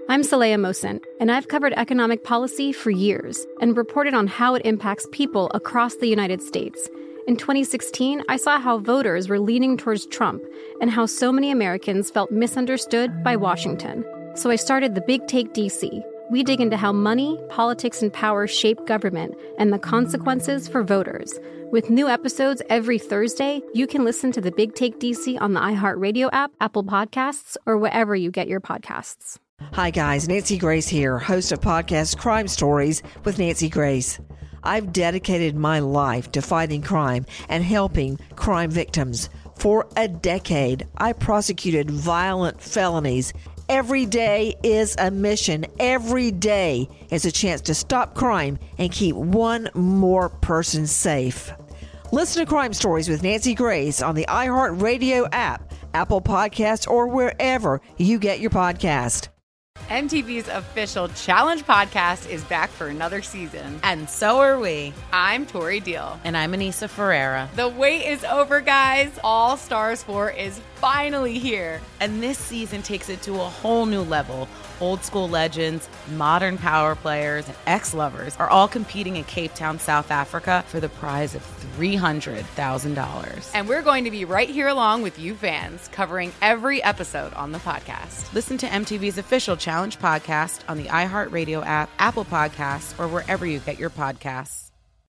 I'm Saleha Mohsin, and I've covered economic policy for years and reported on how it impacts people across the United States. In 2016, I saw how voters were leaning towards Trump and how so many Americans felt misunderstood by Washington. So I started The Big Take DC. We dig into how money, politics, and power shape government and the consequences for voters. With new episodes every Thursday, you can listen to The Big Take DC on the iHeartRadio app, Apple Podcasts, or wherever you get your podcasts. Hi guys, Nancy Grace here, host of podcast Crime Stories with Nancy Grace. I've dedicated my life to fighting crime and helping crime victims. For a decade, I prosecuted violent felonies. Every day is a mission. Every day is a chance to stop crime and keep one more person safe. Listen to Crime Stories with Nancy Grace on the iHeartRadio app, Apple Podcasts, or wherever you get your podcast. MTV's official Challenge podcast is back for another season. And so are we. I'm Tori Deal. And I'm Anissa Ferreira. The wait is over, guys. All Stars 4 is finally here. And this season takes it to a whole new level. Old school legends, modern power players, and ex-lovers are all competing in Cape Town, South Africa for the prize of $300,000. And we're going to be right here along with you fans, covering every episode on the podcast. Listen to MTV's official Challenge podcast on the iHeartRadio app, Apple Podcasts, or wherever you get your podcasts.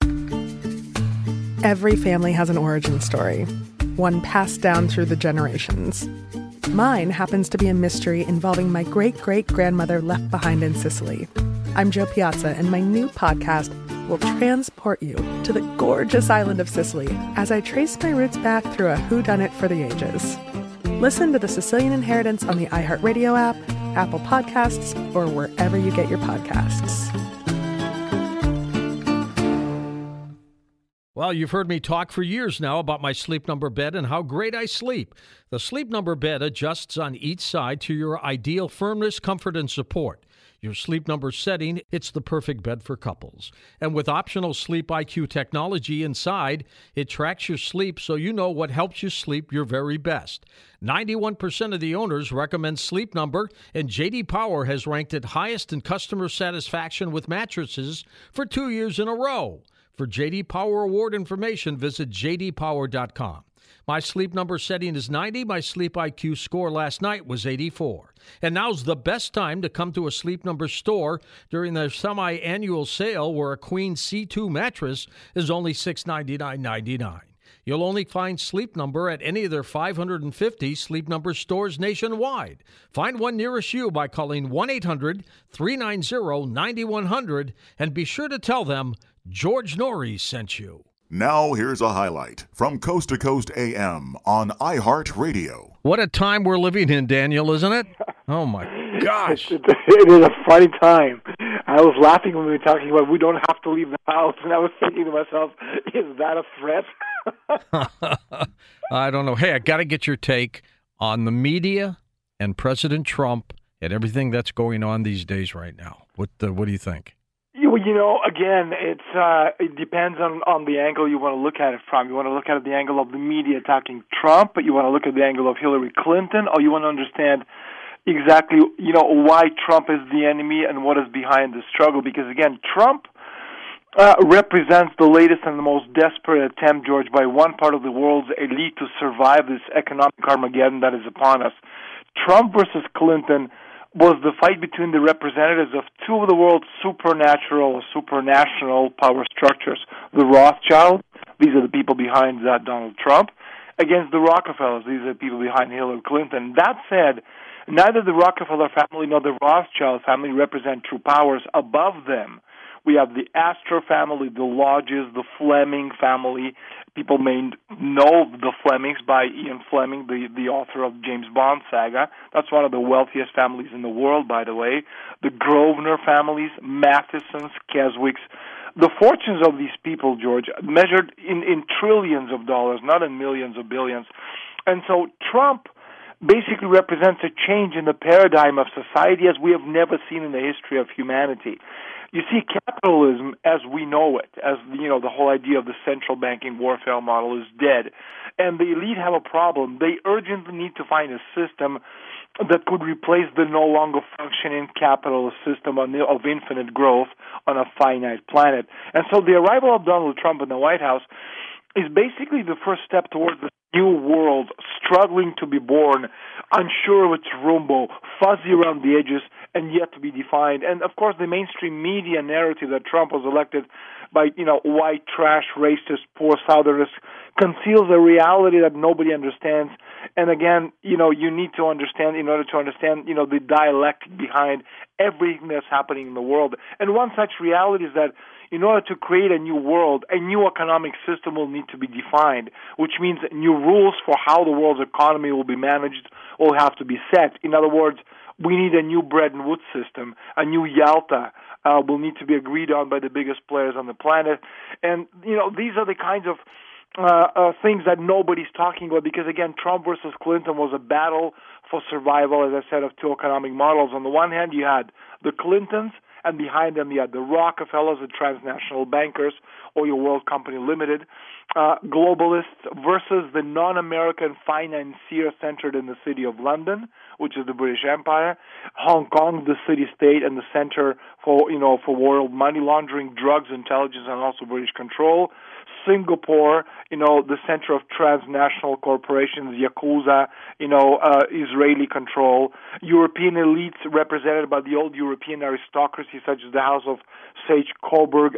Every family has an origin story, one passed down through the generations. Mine happens to be a mystery involving my great-great-grandmother left behind in Sicily. I'm Jo Piazza, and my new podcast will transport you to the gorgeous island of Sicily as I trace my roots back through a whodunit for the ages. Listen to The Sicilian Inheritance on the iHeartRadio app, Apple Podcasts, or wherever you get your podcasts. Well, you've heard me talk for years now about my Sleep Number bed and how great I sleep. The Sleep Number bed adjusts on each side to your ideal firmness, comfort, and support. Your Sleep Number setting, it's the perfect bed for couples. And with optional Sleep IQ technology inside, it tracks your sleep so you know what helps you sleep your very best. 91% of the owners recommend Sleep Number, and J.D. Power has ranked it highest in customer satisfaction with mattresses for 2 years in a row. For J.D. Power Award information, visit jdpower.com. My Sleep Number setting is 90. My Sleep IQ score last night was 84. And now's the best time to come to a Sleep Number store during their semi-annual sale where a Queen C2 mattress is only $699.99. You'll only find Sleep Number at any of their 550 Sleep Number stores nationwide. Find one nearest you by calling 1-800-390-9100 and be sure to tell them George Norrie sent you. Now here's a highlight from Coast to Coast AM on iHeartRadio. What a time we're living in, Daniel, isn't it? Oh, my gosh. It is a funny time. I was laughing when we were talking about we don't have to leave the house, and I was thinking to myself, is that a threat? I don't know. Hey, I got to get your take on the media and President Trump and everything that's going on these days right now. What do you think? Again, it depends on the angle you want to look at it from. You want to look at it the angle of the media attacking Trump, but you want to look at the angle of Hillary Clinton, or you want to understand exactly, why Trump is the enemy and what is behind the struggle. Because, again, Trump represents the latest and the most desperate attempt, George, by one part of the world's elite to survive this economic Armageddon that is upon us. Trump versus Clinton was the fight between the representatives of two of the world's supernatural, supranational power structures. The Rothschilds, these are the people behind Donald Trump, against the Rockefellers, these are the people behind Hillary Clinton. That said, neither the Rockefeller family nor the Rothschild family represent true powers above them. We have the Astor family, the Lodges, the Fleming family. People may know the Flemings by Ian Fleming, the author of James Bond saga. That's one of the wealthiest families in the world, by the way. The Grosvenor families, Mathesons, Keswicks. The fortunes of these people, George, measured in trillions of dollars, not in millions or billions. And so Trump basically represents a change in the paradigm of society as we have never seen in the history of humanity. You see, capitalism as we know it, as the whole idea of the central banking warfare model is dead. And the elite have a problem. They urgently need to find a system that could replace the no longer functioning capitalist system of infinite growth on a finite planet. And so the arrival of Donald Trump in the White House is basically the first step towards the new world, struggling to be born, unsure of its rumbo, fuzzy around the edges, and yet to be defined. And of course, the mainstream media narrative that Trump was elected by, white trash, racist, poor Southerners conceals a reality that nobody understands. And again, you need to understand, in order to understand, the dialectic behind everything that's happening in the world. And one such reality is that in order to create a new world, a new economic system will need to be defined, which means new rules for how the world's economy will be managed will have to be set. In other words, we need a new Bretton Woods system, a new Yalta will need to be agreed on by the biggest players on the planet. And, these are the kinds of things that nobody's talking about because, again, Trump versus Clinton was a battle for survival, as I said, of two economic models. On the one hand, you had the Clintons, and behind them you had the Rockefellers, the transnational bankers, Oil World Company Limited, globalists versus the non-American financier centered in the city of London, which is the British Empire, Hong Kong, the city-state and the center for world money laundering, drugs, intelligence, and also British control. Singapore, the center of transnational corporations, Yakuza, Israeli control. European elites represented by the old European aristocracy, such as the House of Saxe-Coburg,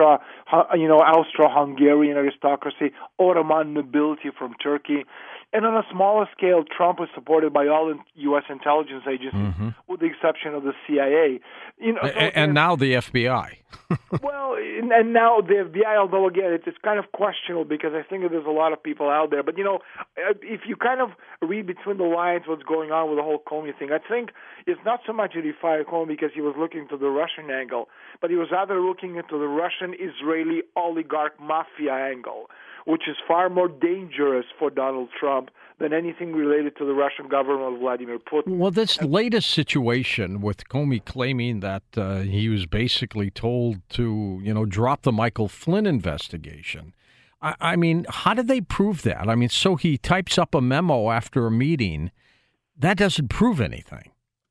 Austro-Hungarian aristocracy, Ottoman nobility from Turkey. And on a smaller scale, Trump is supported by all U.S. intelligence agencies, with the exception of the CIA. And now the FBI. Well, and now the FBI, although, again, it's kind of questionable because I think that there's a lot of people out there. But, if you kind of read between the lines what's going on with the whole Comey thing, I think it's not so much that he fired Comey because he was looking to the Russian angle, but he was rather looking into the Russian-Israeli oligarch mafia angle, which is far more dangerous for Donald Trump than anything related to the Russian government of Vladimir Putin. Well, this latest situation with Comey claiming that he was basically told to, drop the Michael Flynn investigation. I mean, how did they prove that? I mean, so he types up a memo after a meeting. That doesn't prove anything.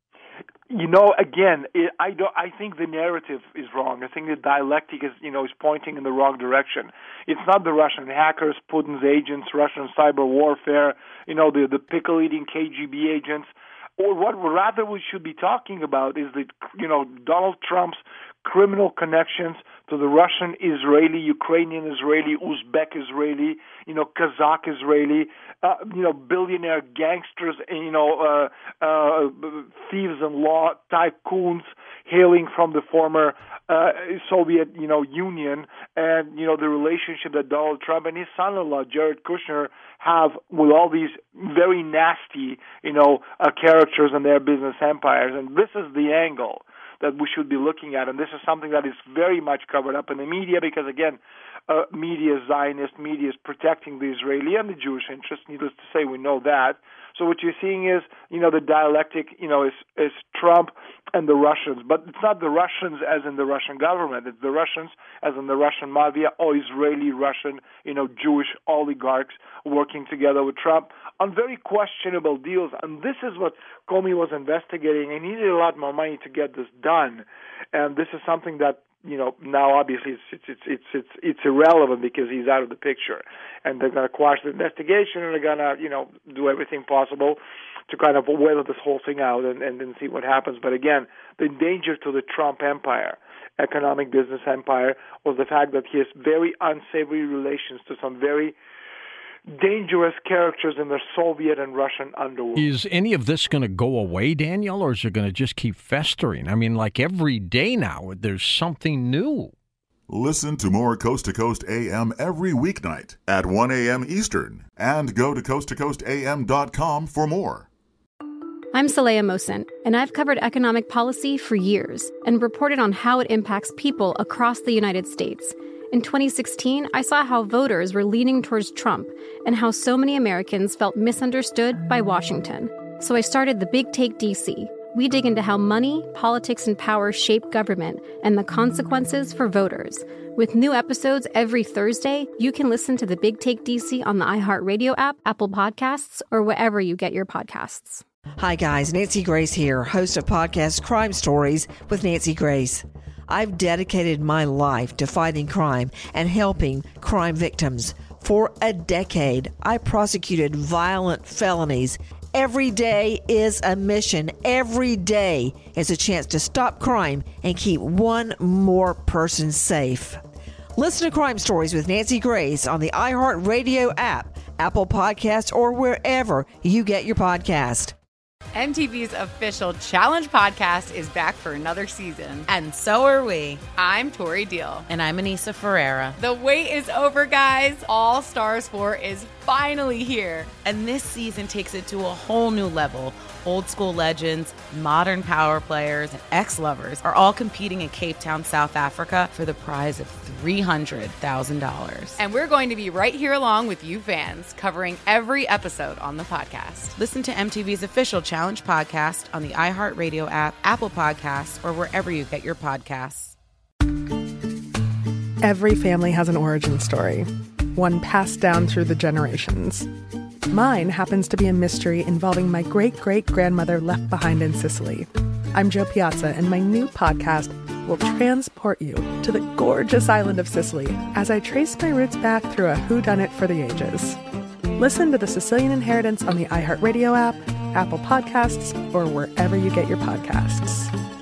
Again, I think the narrative is wrong. I think the dialectic is pointing in the wrong direction. It's not the Russian hackers, Putin's agents, Russian cyber warfare, the pickle-eating KGB agents. Or what rather we should be talking about is Donald Trump's criminal connections to the Russian Israeli, Ukrainian Israeli, Uzbek Israeli, Kazakh Israeli, billionaire gangsters, thieves in law, tycoons hailing from the former Soviet, Union, and, the relationship that Donald Trump and his son-in-law, Jared Kushner, have with all these very nasty, characters in their business empires. And this is the angle that we should be looking at. And this is something that is very much covered up in the media because, again, media is Zionist, media is protecting the Israeli and the Jewish interests. Needless to say, we know that. So what you're seeing is, the dialectic, is Trump and the Russians. But it's not the Russians as in the Russian government. It's the Russians as in the Russian mafia or Israeli-Russian, Jewish oligarchs working together with Trump on very questionable deals. And this is what Comey was investigating. He needed a lot more money to get this done. And this is something that, now obviously it's irrelevant because he's out of the picture, and they're going to quash the investigation and they're going to do everything possible to kind of weather this whole thing out and then see what happens. But again, the danger to the Trump empire, economic business empire, was the fact that he has very unsavory relations to some very dangerous characters in the Soviet and Russian underworld. Is any of this going to go away, Daniel, or is it going to just keep festering? I mean, like every day now, there's something new. Listen to more Coast to Coast AM every weeknight at 1 a.m. Eastern and go to coasttocoastam.com for more. I'm Saleha Mohsin, and I've covered economic policy for years and reported on how it impacts people across the United States. In 2016, I saw how voters were leaning towards Trump and how so many Americans felt misunderstood by Washington. So I started The Big Take DC. We dig into how money, politics, and power shape government and the consequences for voters. With new episodes every Thursday, you can listen to The Big Take DC on the iHeartRadio app, Apple Podcasts, or wherever you get your podcasts. Hi guys, Nancy Grace here, host of podcast Crime Stories with Nancy Grace. I've dedicated my life to fighting crime and helping crime victims. For a decade, I prosecuted violent felonies. Every day is a mission. Every day is a chance to stop crime and keep one more person safe. Listen to Crime Stories with Nancy Grace on the iHeartRadio app, Apple Podcasts, or wherever you get your podcast. MTV's official Challenge podcast is back for another season. And so are we. I'm Tori Deal. And I'm Anissa Ferreira. The wait is over, guys. All Stars 4 is finally here. And this season takes it to a whole new level. Old school legends, modern power players, and ex-lovers are all competing in Cape Town, South Africa for the prize of $300,000. And we're going to be right here along with you fans, covering every episode on the podcast. Listen to MTV's official Challenge podcast on the iHeartRadio app, Apple Podcasts, or wherever you get your podcasts. Every family has an origin story, one passed down through the generations. Mine happens to be a mystery involving my great-great-grandmother left behind in Sicily. I'm Jo Piazza, and my new podcast will transport you to the gorgeous island of Sicily as I trace my roots back through a whodunit for the ages. Listen to The Sicilian Inheritance on the iHeartRadio app, Apple Podcasts, or wherever you get your podcasts.